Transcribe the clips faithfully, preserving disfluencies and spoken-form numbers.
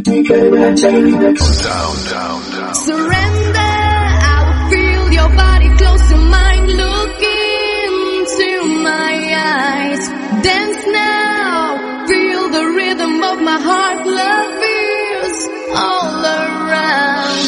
D K Red Remix. Down, down, down. Surrender, I will feel your body close to mine. Look into my eyes. Dance now, feel the rhythm of my heart. Love is all around.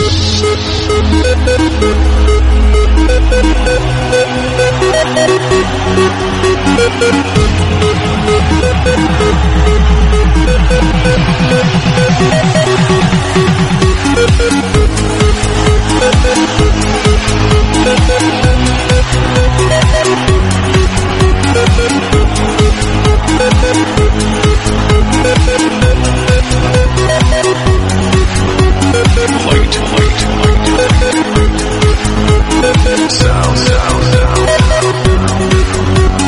Light, light, light. Sound, sound, sound.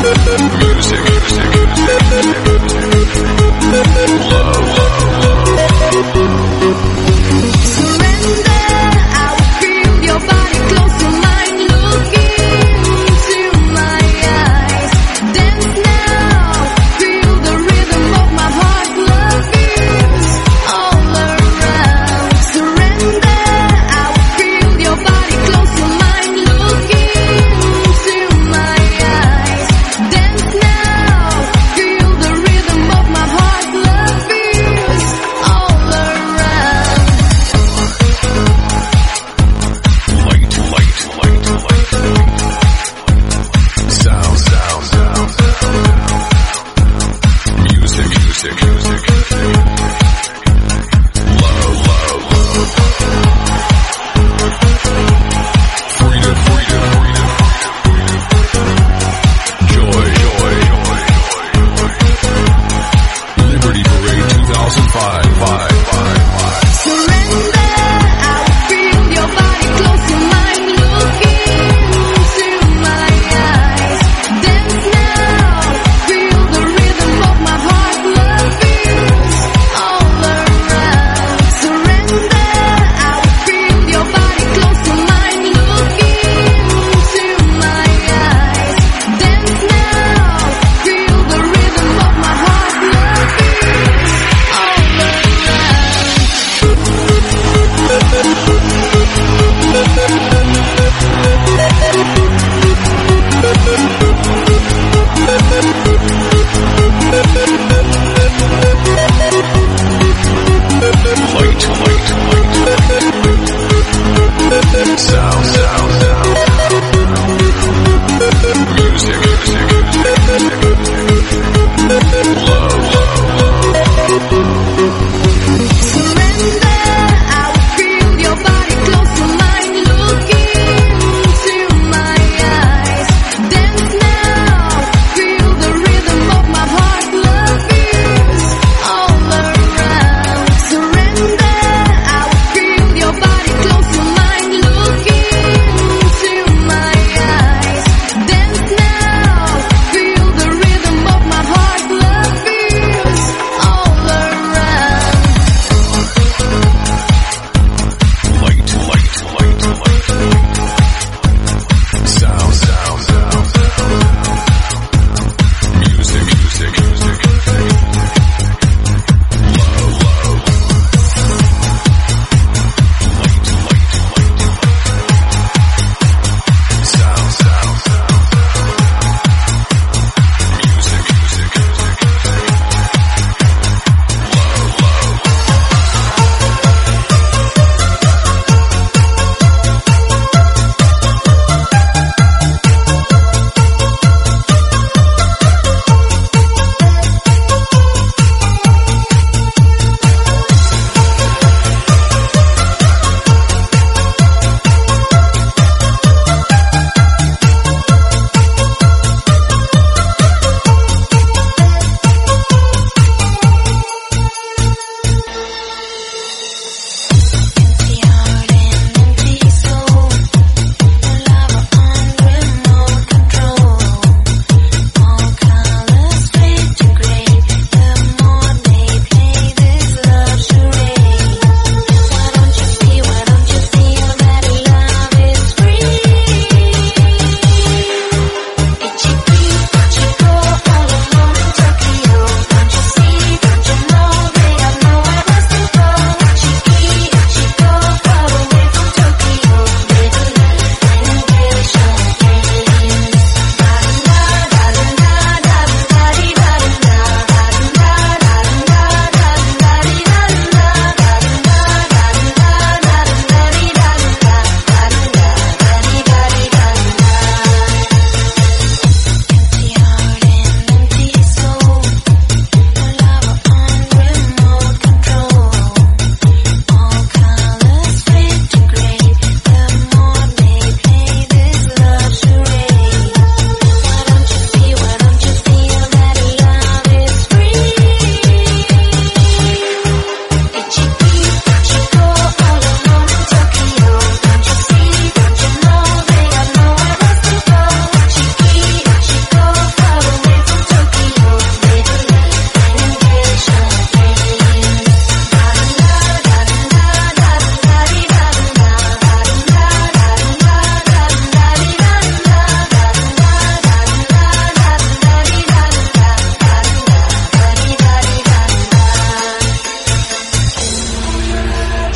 Music, music, music. Love, love, love.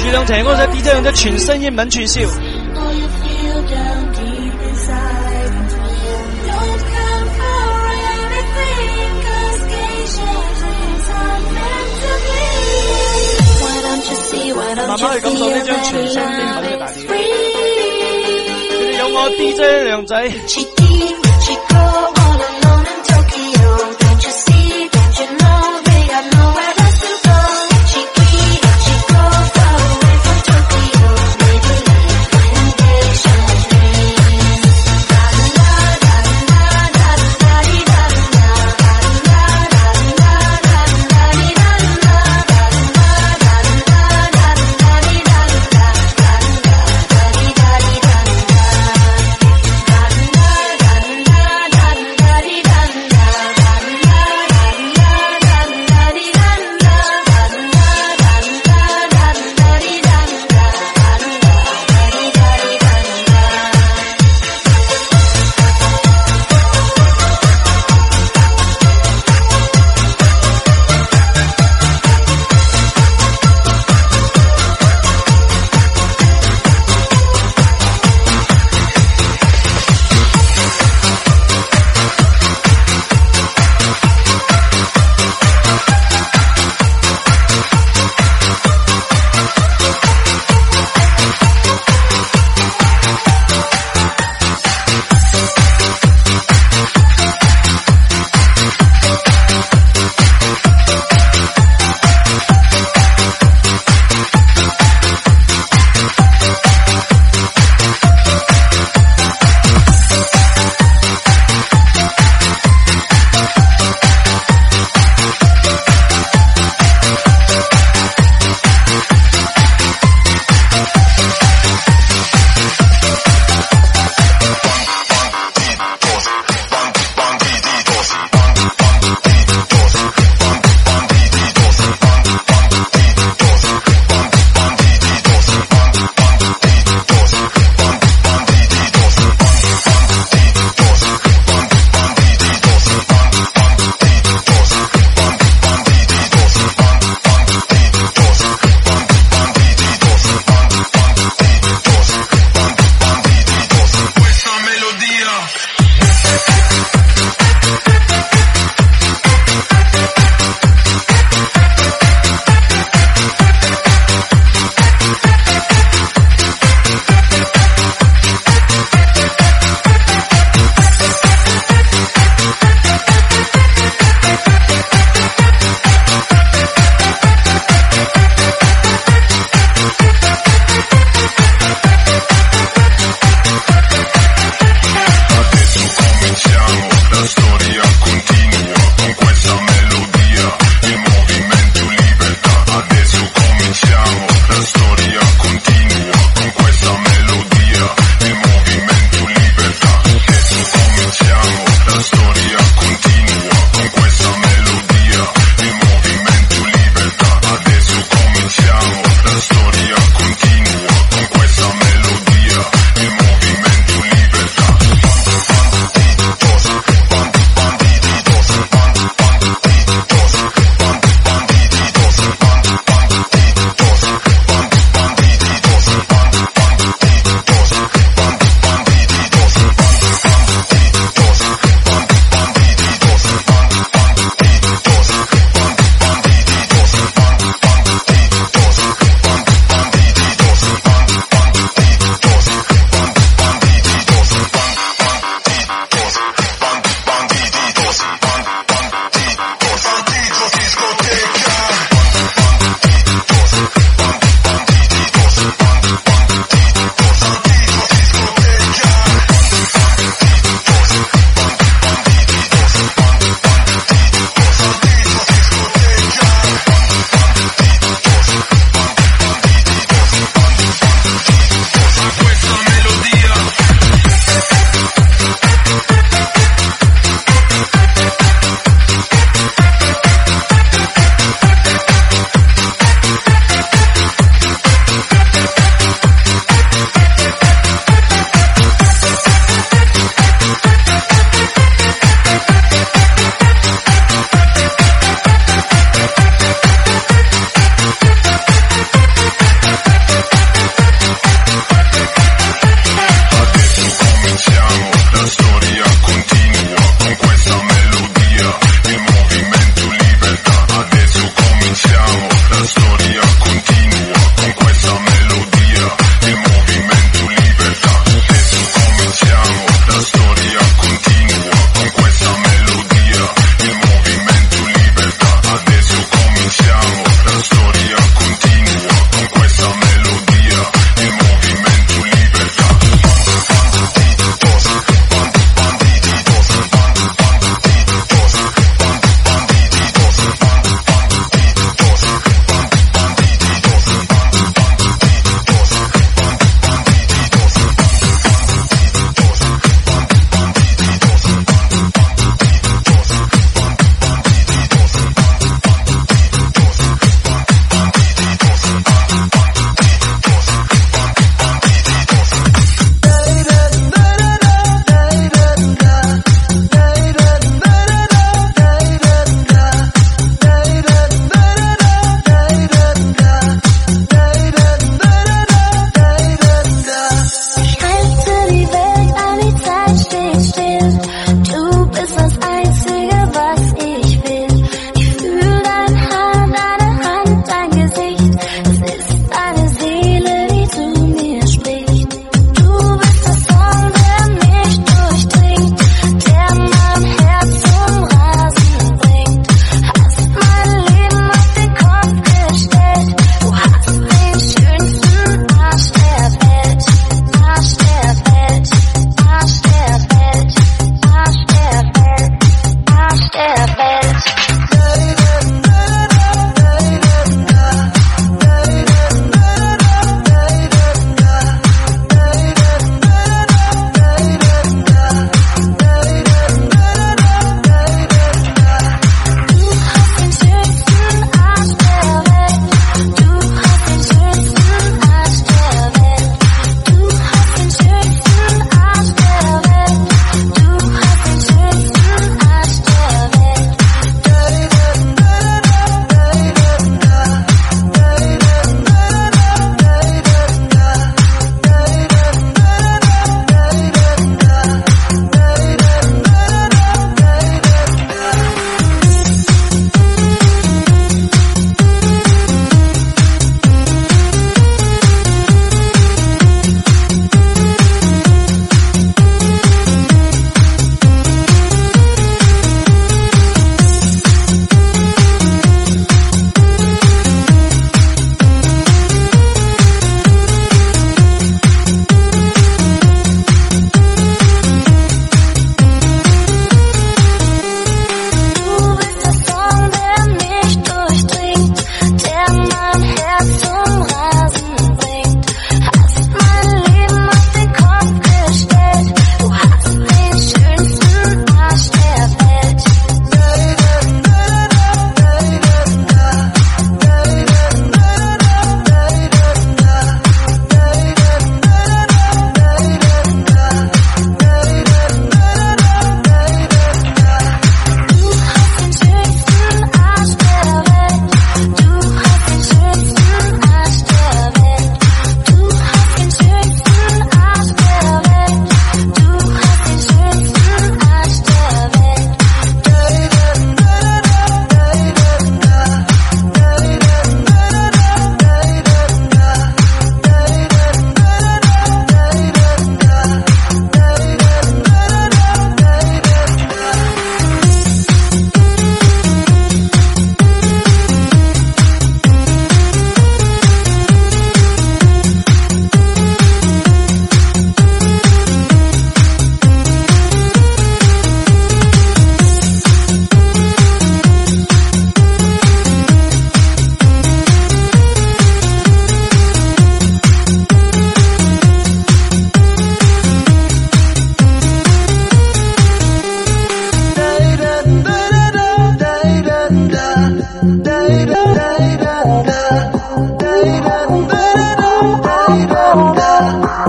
月亮聽嗰隻 D J 用隻全新英文串燒。慢慢去感受呢張全新英文嘅大碟。佢哋有我 D J 亮仔。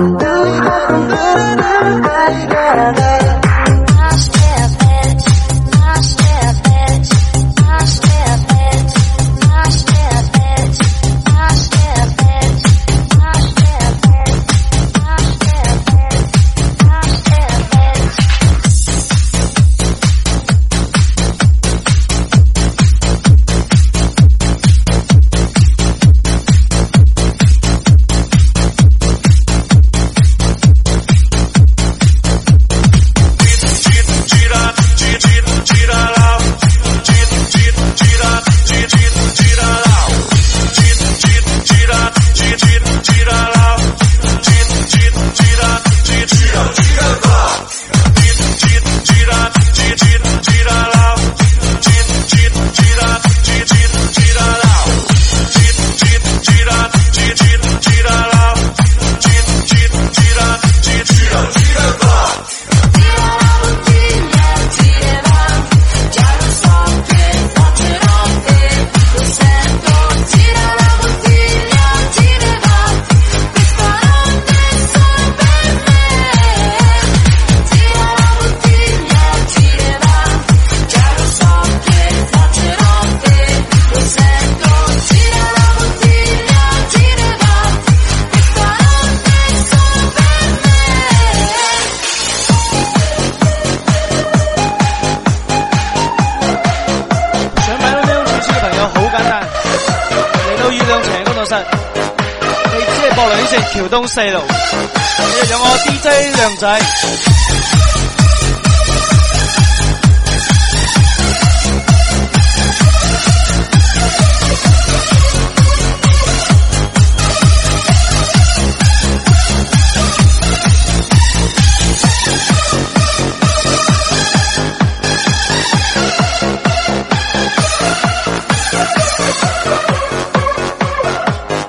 橋東四路，你有我 D J 亮仔。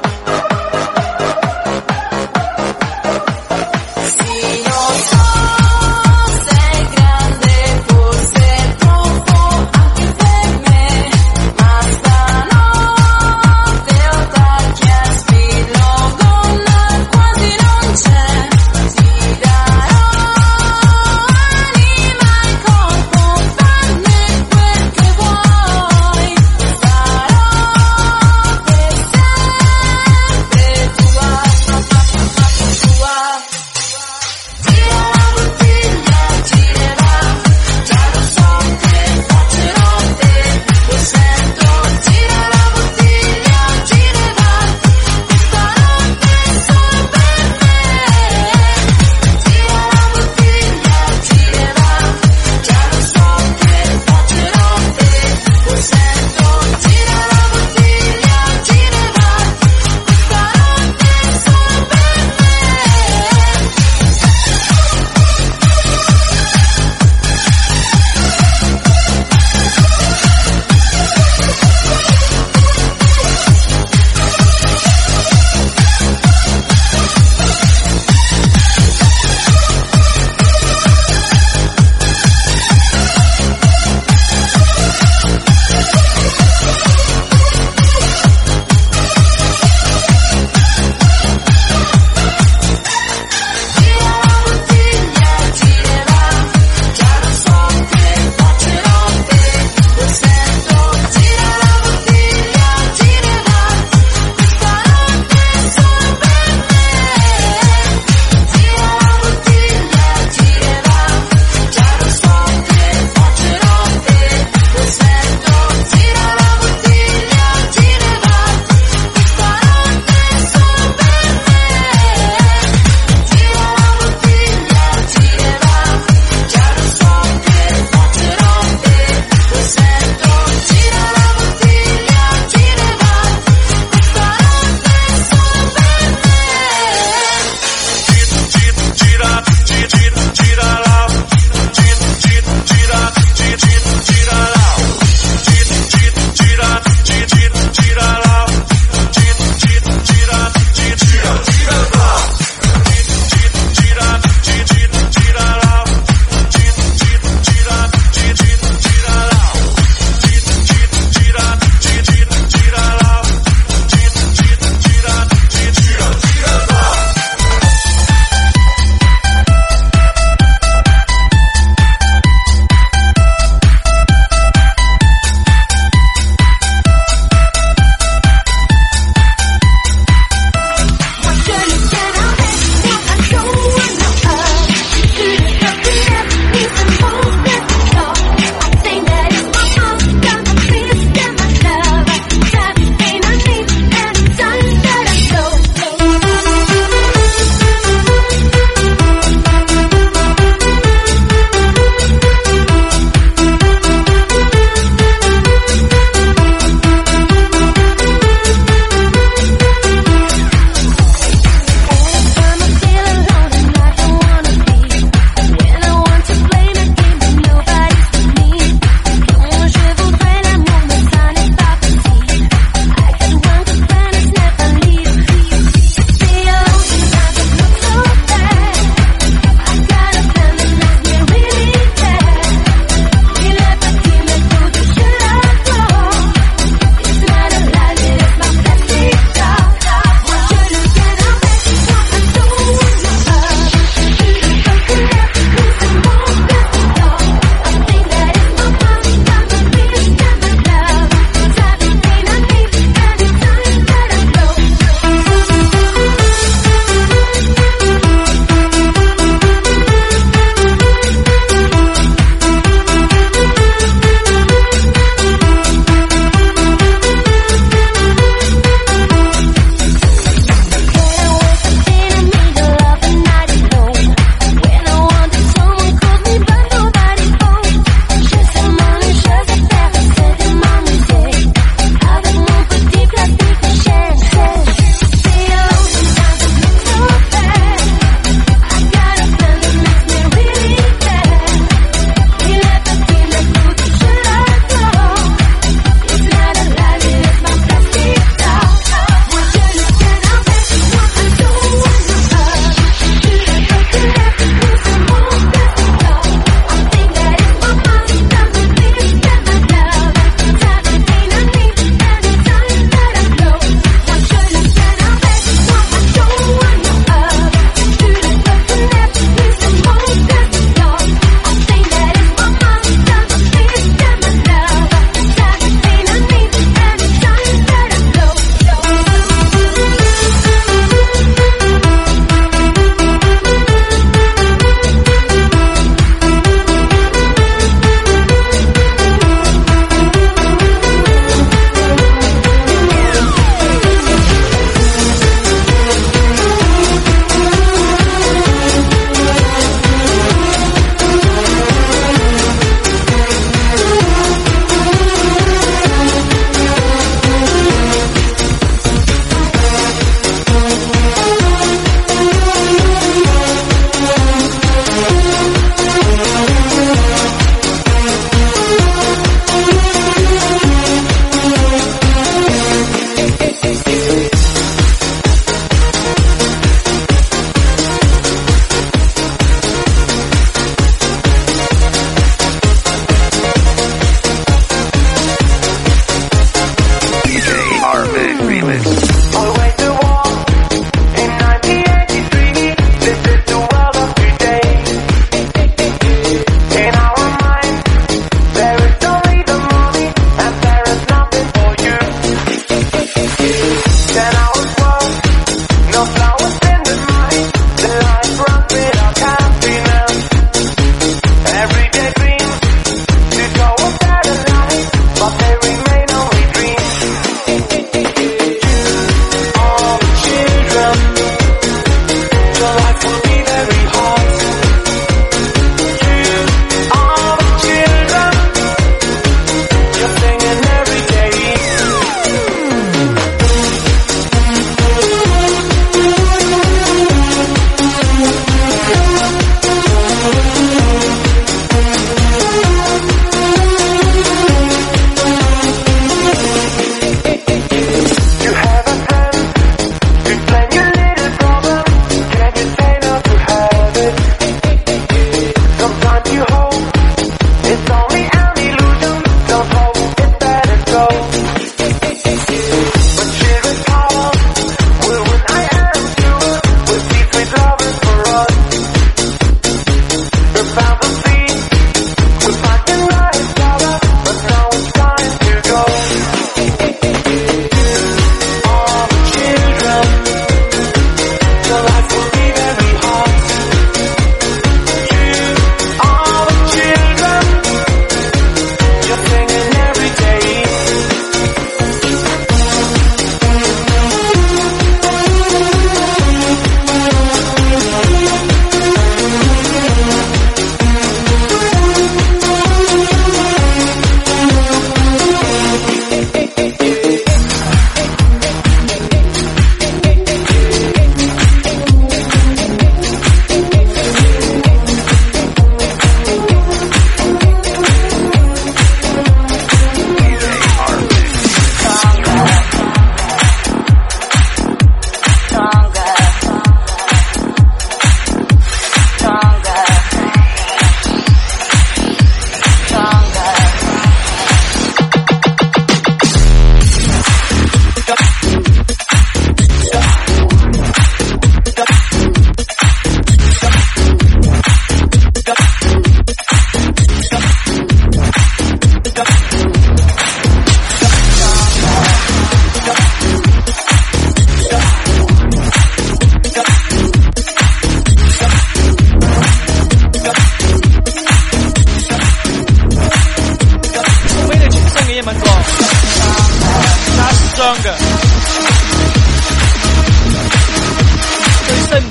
See your soul.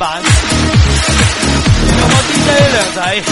版，有我 D J 梁仔。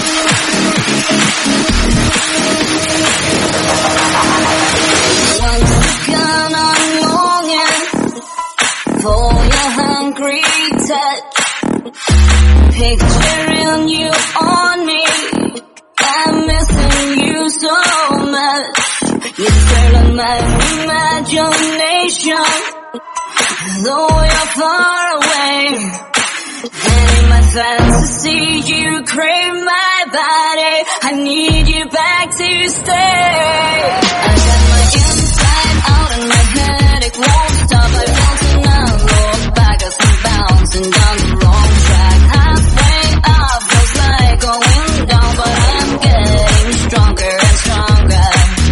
Once again I'm longing for your hungry touch, picturing you on me, I'm missing you so much. You fill in my imagination, though you're far away. And in my fantasy you crave my body, I need you back to stay. I got my inside out and my head, it won't stop. I want to now look back as I'm bouncing down the wrong track. Halfway up feels like going down, but I'm getting stronger and stronger.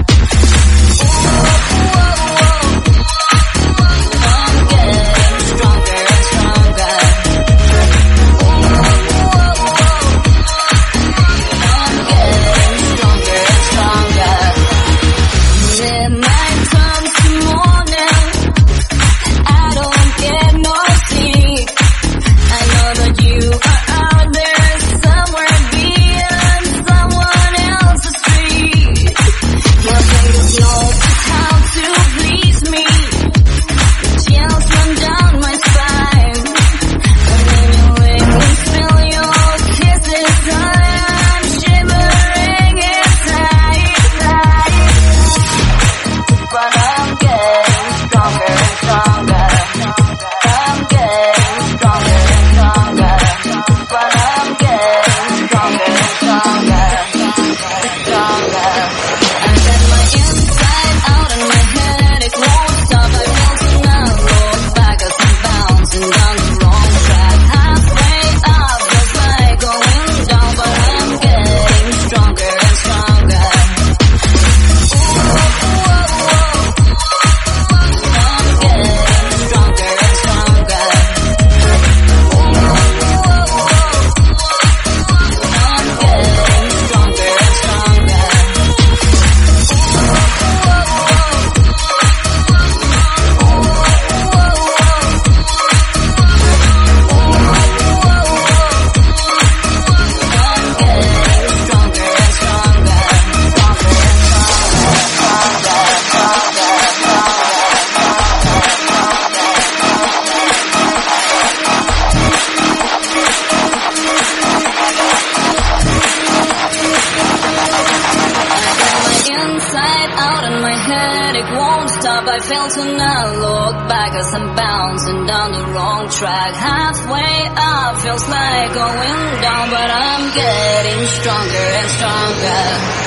I fail to not look back as I'm bouncing down the wrong track. Halfway up feels like going down, but I'm getting stronger and stronger.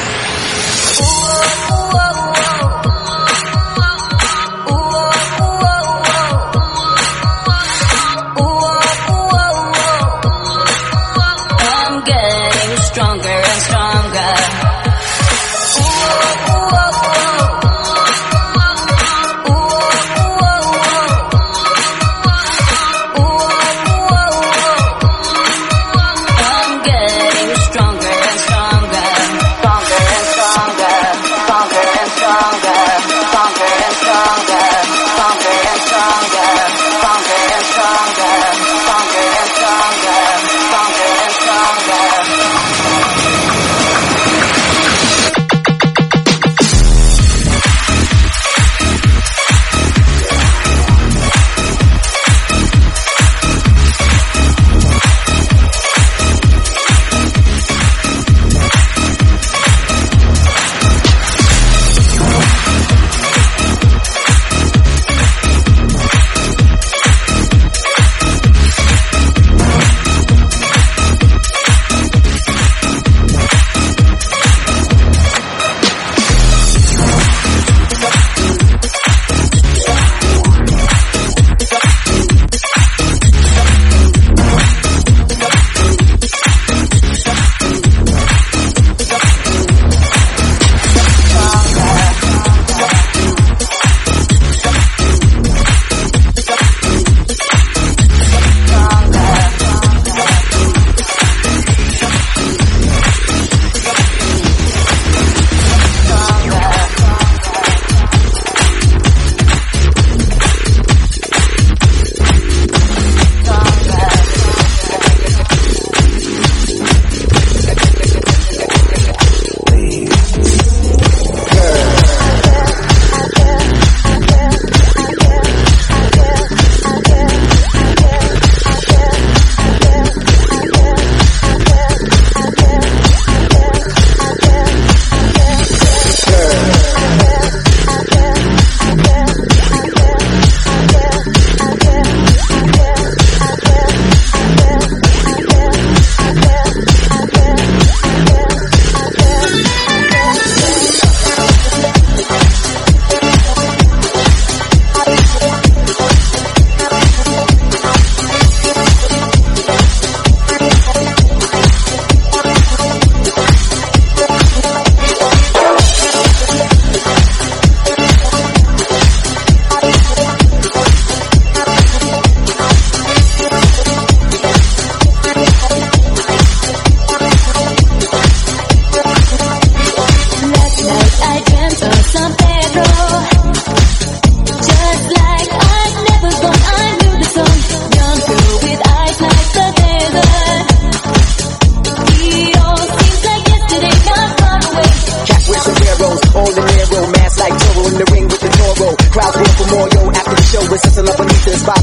Ooh, ooh, ooh, ooh, ooh, ooh. I'm getting stronger and stronger. Stronger and stronger, stronger and stronger, stronger and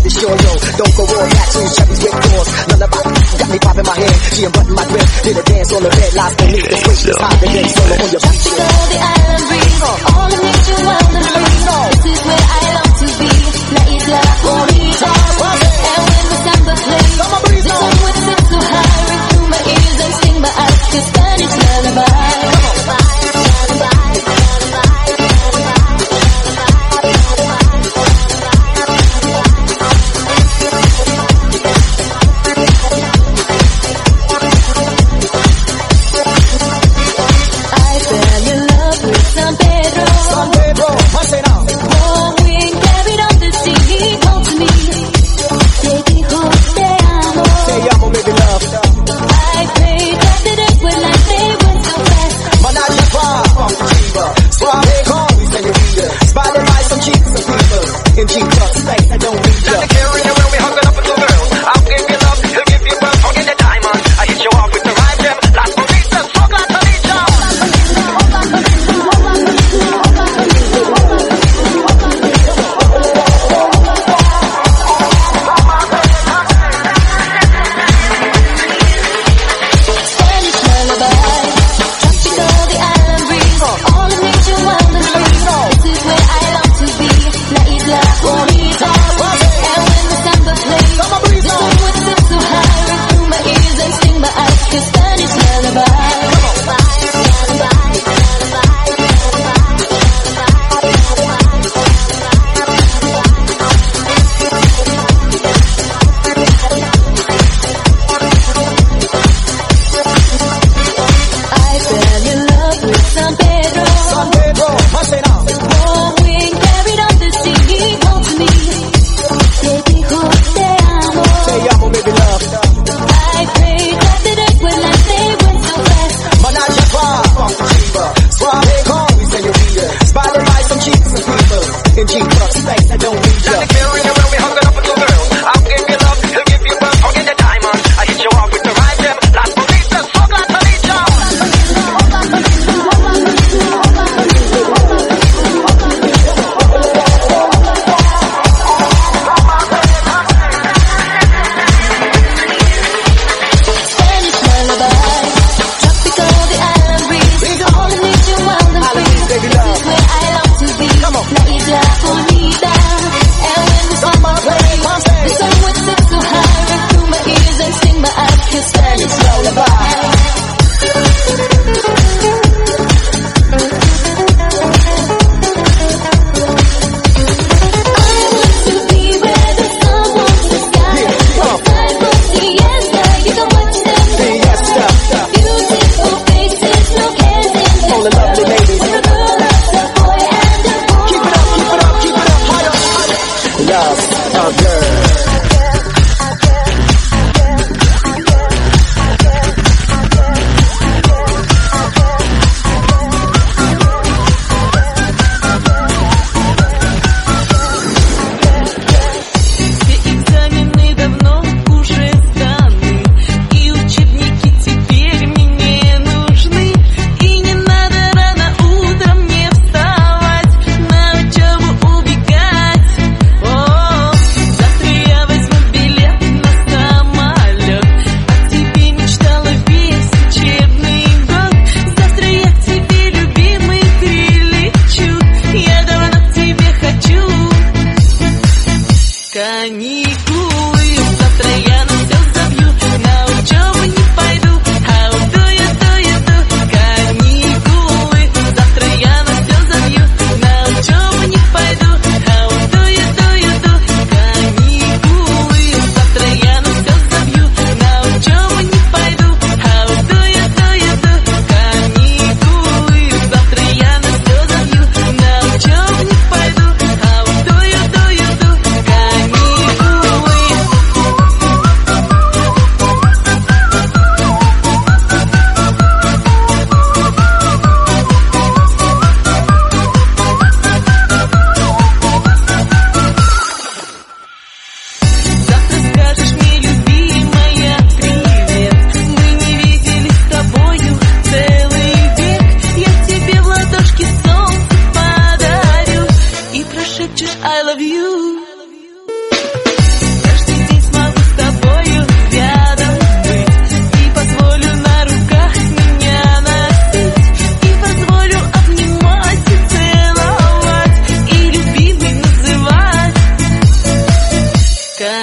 the shore, yo. Don't go all tattoos, Chevys with doors. None about got me popping my head. She and button my dress. Did a dance on the red lights beneath the switch. It's hot and then solo on your beach. Tropical, the island breeze. All of nature, wild and free. This is where I long to be. La Isla Bonita. And when the samba plays, the sun would sit so high, ring through my ears and sting my eyes to Spanish lullaby.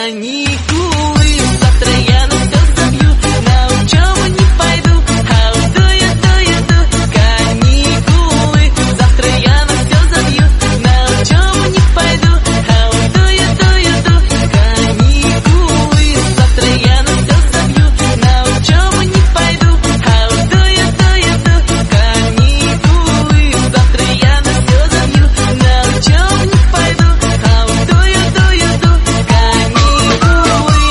каникулы. Завтра я на все забью, на учебу не пойду. How do you, do you do? Каникулы. Завтра я на все забью, на учебу не пойду. How do you, do you do? Каникулы. Завтра я на все забью, на учебу не пойду. How do you, do you do? Каникулы. Завтра я на все забью, на учебу не пойду. How do you, do you do? Каникулы.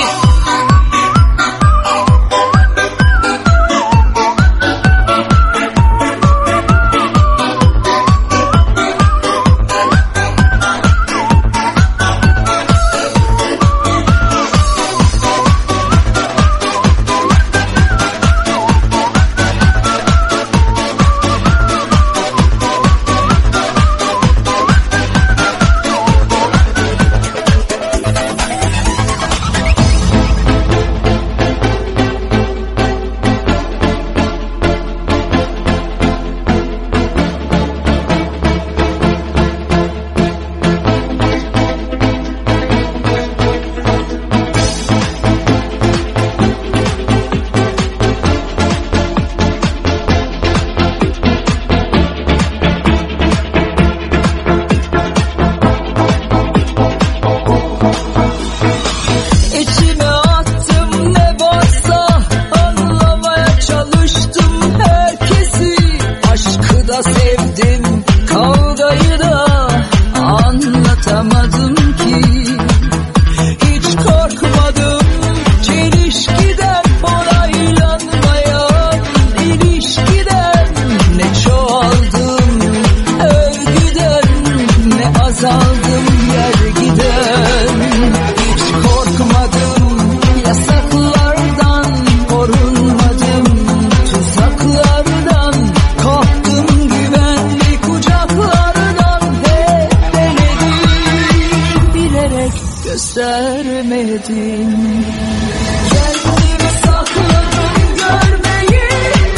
İçime attım ne varsa, anlamaya çalıştım herkesi. Aşkı da sevdim, kavgayı da anlatamadım ki. Hiç korkmadım çelişkiden, onaylanmayan ilişkiden. Ne çoğaldım övgüden, ne azaldım yergiden. Hiç korkmadım yasaklardan, korunmadım tuzaklardan. Korktum güvenli kucaklardan, hep denedim, bilerek göstermedim. Kendimi sakladım görmeyi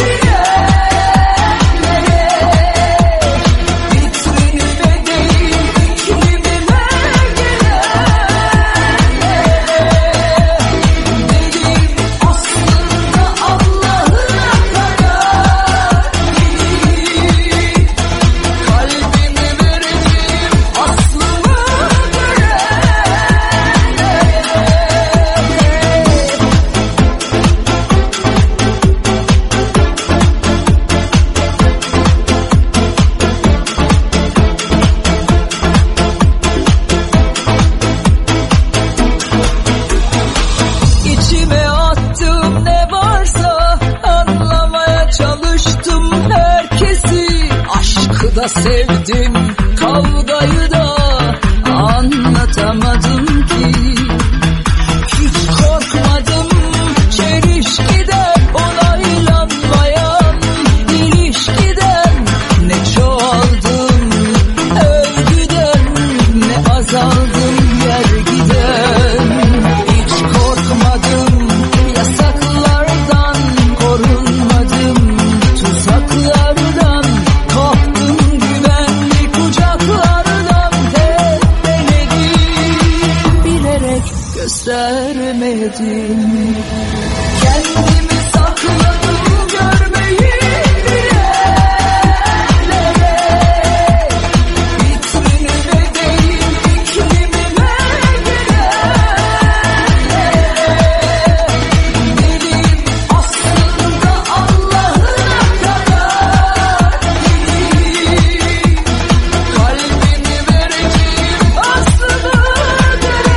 bilerek. Vitrinime değil iklimime Dedim aslında Allah'ına kadar değil. Kalbimi verdim aslıma göre. İçime attım ne varsa, anlamaya çalıştım herkesi. Aşkı da sevdim, kavgayı da anlatamadım ki. Hiç korkmadım çelişkiden, onaylanmayan ilişkiden. Ne çoğaldım övgüden, ne azaldım yergiden. Hiç korkmadım yasaklardan, korunmadım tuzaklardan. Korktum güvenli kucaklardan, hep denedim, bilerek göstermedim. Kendimi sakladım görmeyi bilerek. Vitrinime değil iklimime Dedim aslında Allah'ına kadar değil. Kalbimi verdim aslıma göre.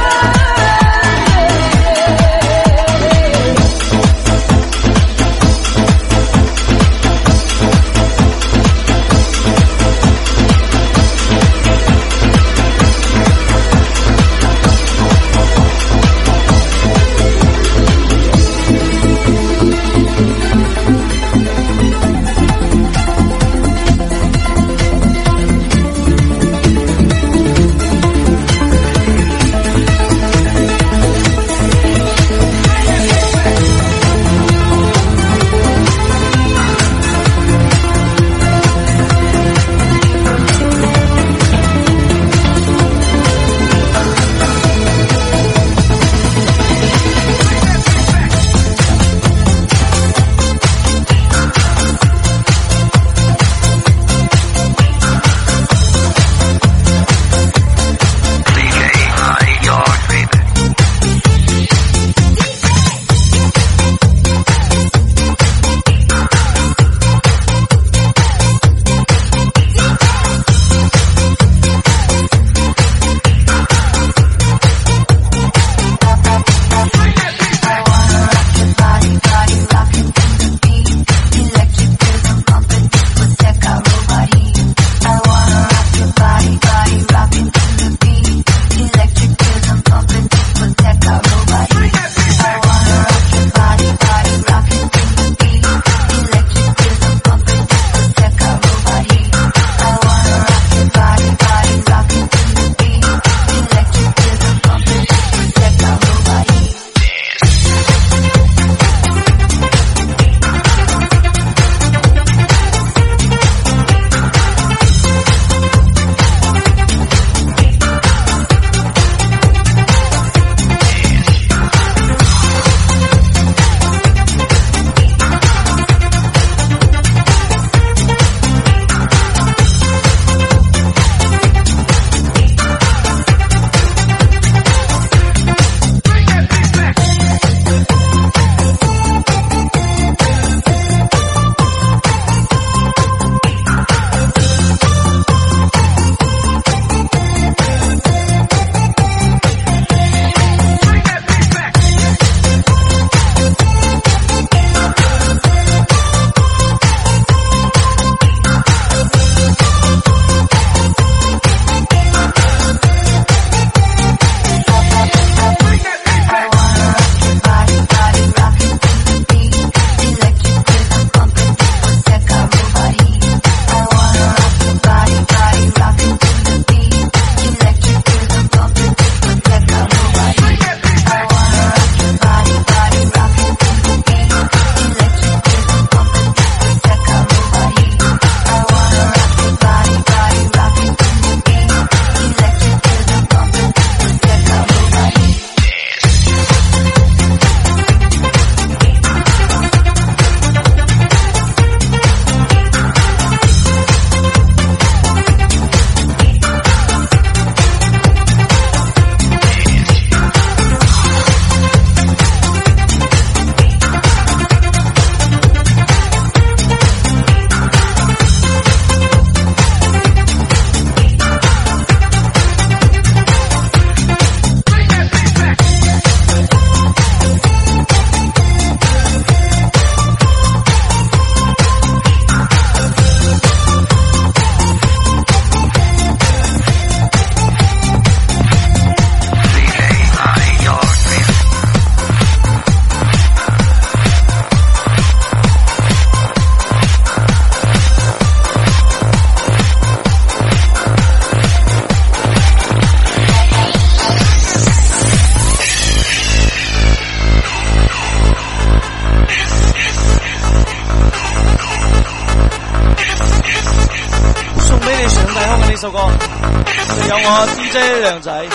我 D J 靚仔。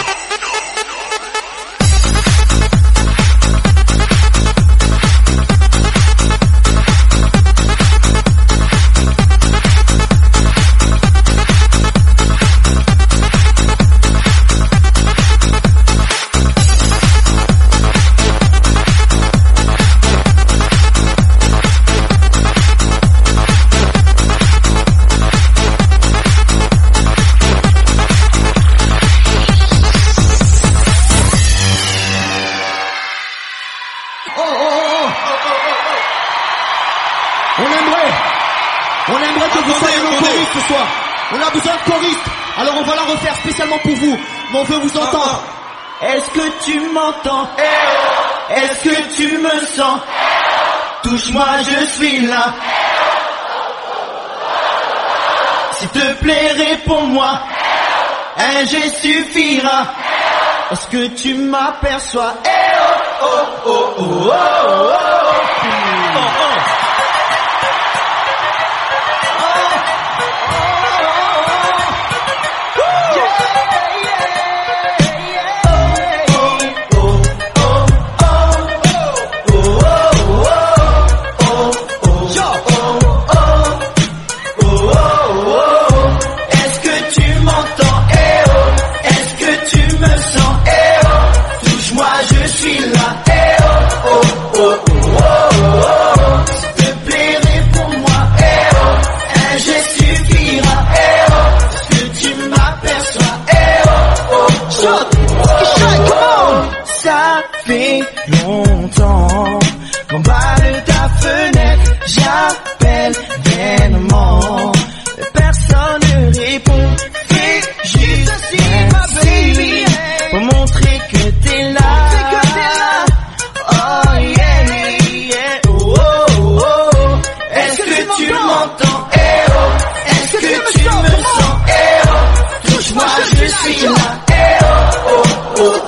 On a besoin de choristes, alors on va la refaire spécialement pour vous, mais on veut vous entendre. Est-ce que tu m'entends? Est-ce que tu me sens? Touche-moi, je suis là. S'il te plaît, réponds-moi. Un geste suffira. Est-ce que tu m'aperçois? Oh, oh, oh, oh, oh, oh, oh, oh. Longtemps, qu'en bas de ta fenêtre, j'appelle vainement. Personne ne répond, fais juste un signe pour montrer que t'es là. Oh yeah, yeah, oh oh oh. Est-ce que tu m'entends? Eh oh. Est-ce que tu me sens? Eh oh. Touche-moi, je suis là. Eh oh oh oh oh.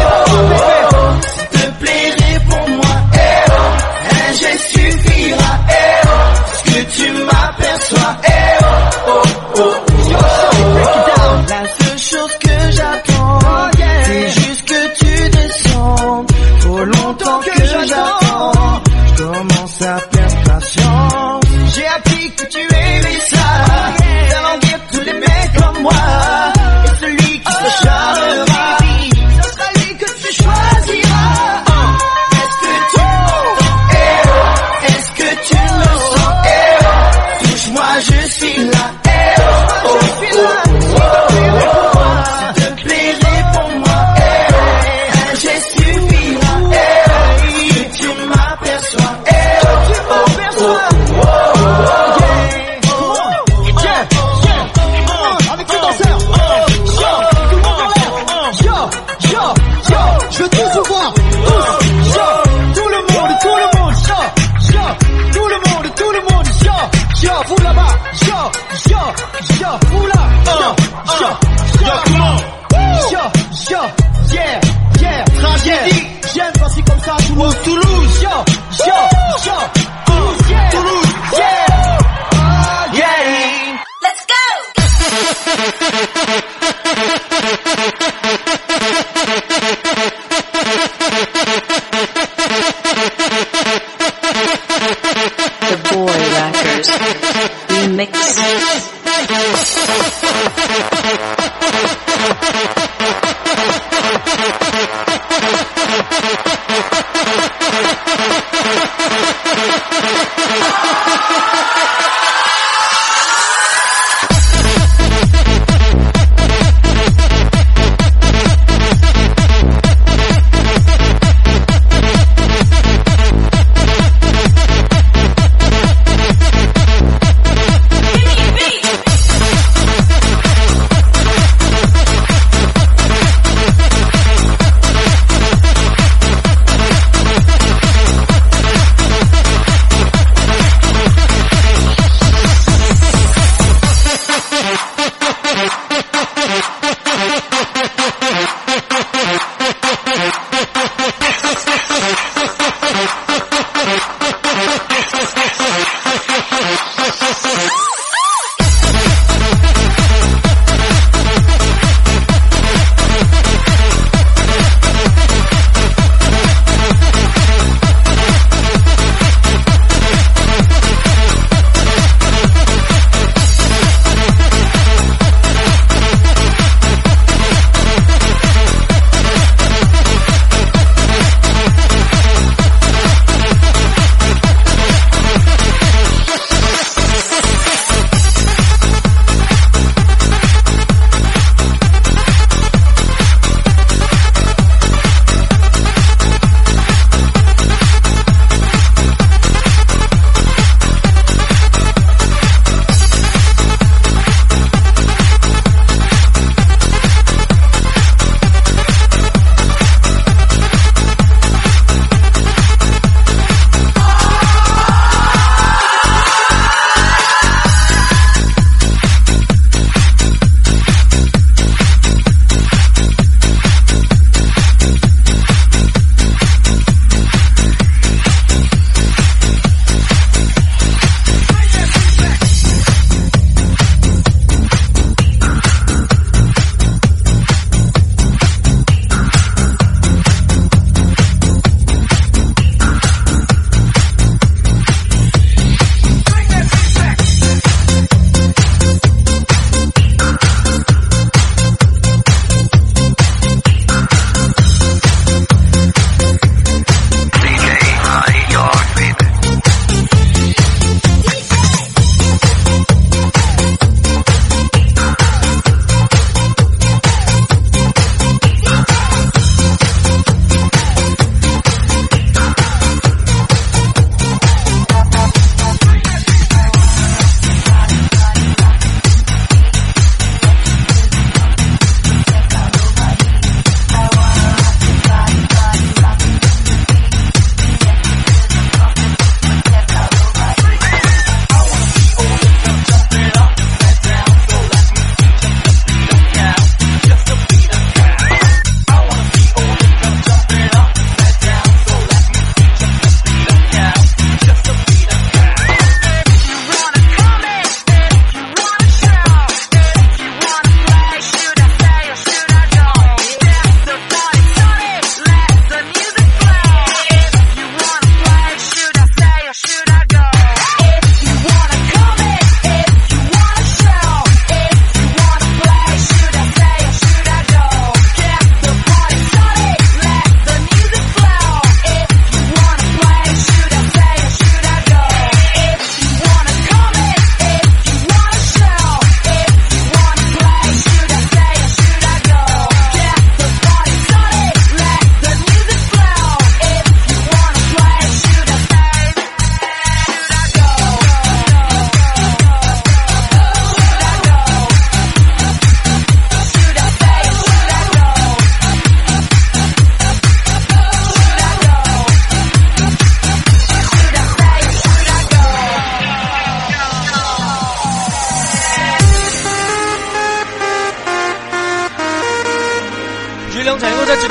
J'ai appris que tu aimais ça. Ça l'envie tous les mecs comme moi. Et celui qui se charmera, ce sera lui que tu choisiras. Est-ce que tu m'entends? Eh oh. Est-ce que tu me sens? Eh oh. Touche-moi, je suis là. Eh oh. Oh, oh, oh. S'il te plaît, réponds-moi. Eh oh. Un geste suffira. Eh oh. Que tu m'aperçois. Eh oh. Oh, oh. Je veux tous vous voir, tous, yo, tout le monde, tout le monde, yo, yo, tout le monde, tout le monde, yo, yo, vous là-bas, yo, yo, yo, vous là, yo, yo, yo, tout le monde, yo, yo, yeah, yeah, tragédie, j'aime quand c'est comme ça, Toulouse, Toulouse, yo, yo, yo, Toulouse, yeah, Toulouse, yeah, yeah, Let's The Boy Rackers Remix.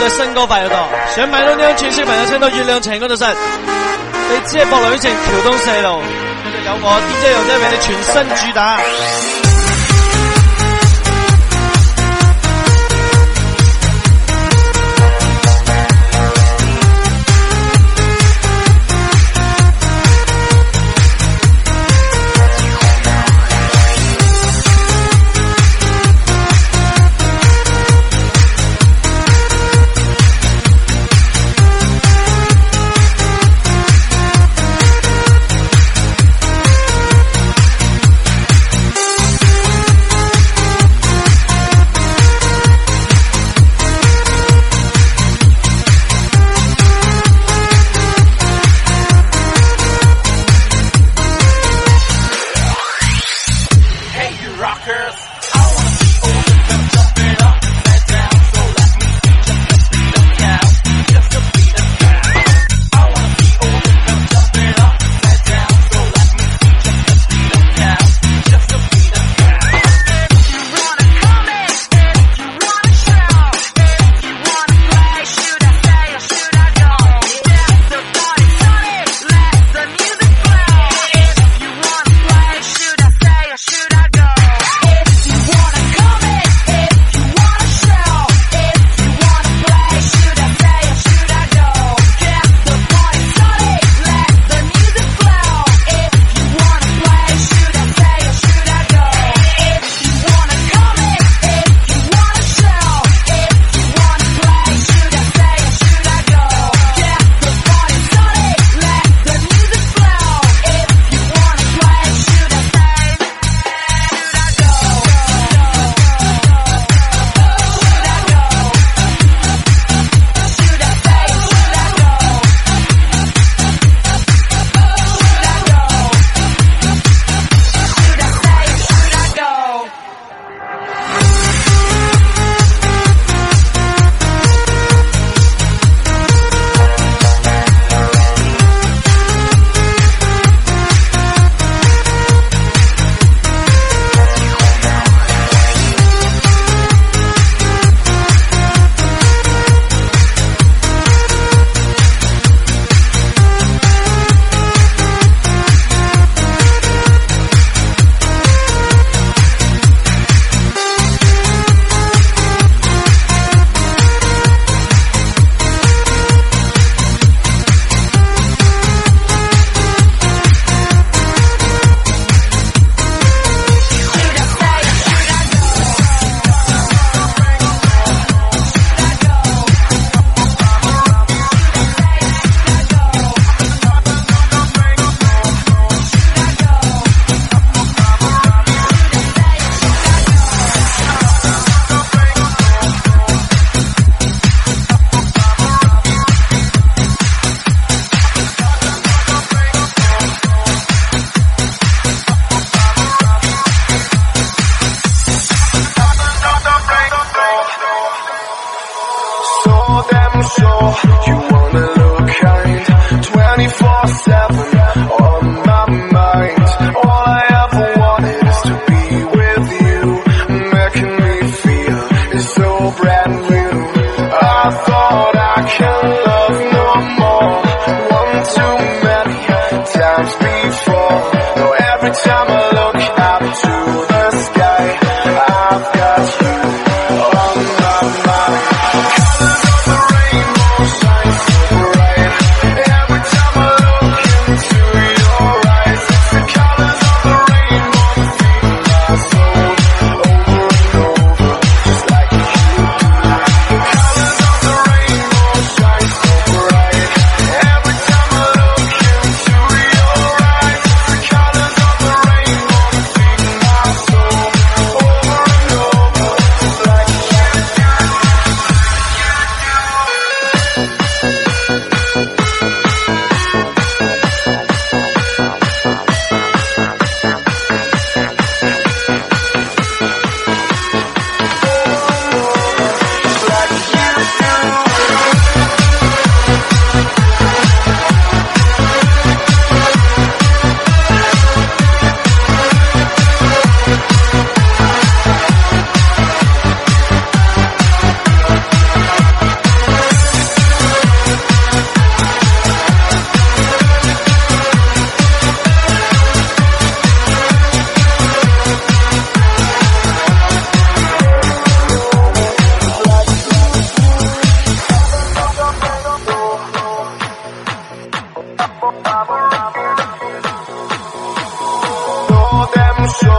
對新歌快好多。想買到呢張串燒朋友請到月亮情嗰度實，你只係博旅程橋東四路，繼續有我 D J 楊仔為你全新主打。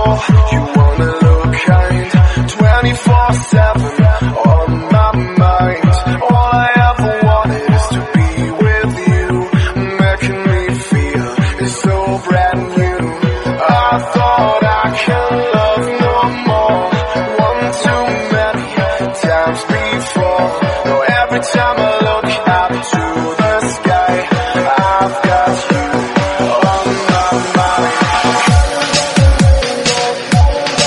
know you wanna look kind, twenty-four seven on my mind. All I ever wanted is to be with you, making me feel it's so brand new. I thought I can love no more, one too many times before. No, every time I look up to the sky, I've got you on my mind.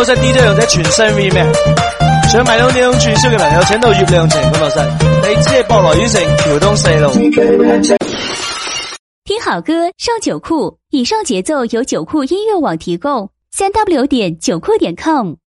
好晒 D J 用者全新 remix。想買到呢種串燒嘅朋友，請到月亮城工作室，地址係博來縣城橋東四路。 听好歌，上九酷。以上节奏由九酷音乐网提供，三 w 点九酷点 com。